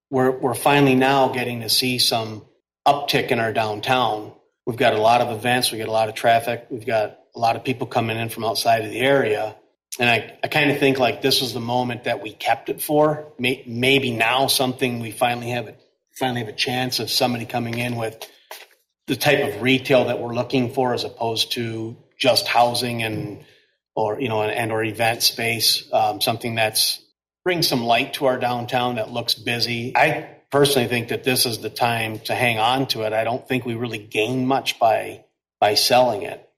we're finally now getting to see some uptick in our downtown. We've got a lot of events. We've got a lot of traffic. We've got a lot of people coming in from outside of the area. And I kind of think like this was the moment that we kept it for. Maybe now something we finally have a chance of somebody coming in with the type of retail that we're looking for, as opposed to just housing or event space. Something that's brings some light to our downtown that looks busy. I personally think that this is the time to hang on to it. I don't think we really gain much by selling it.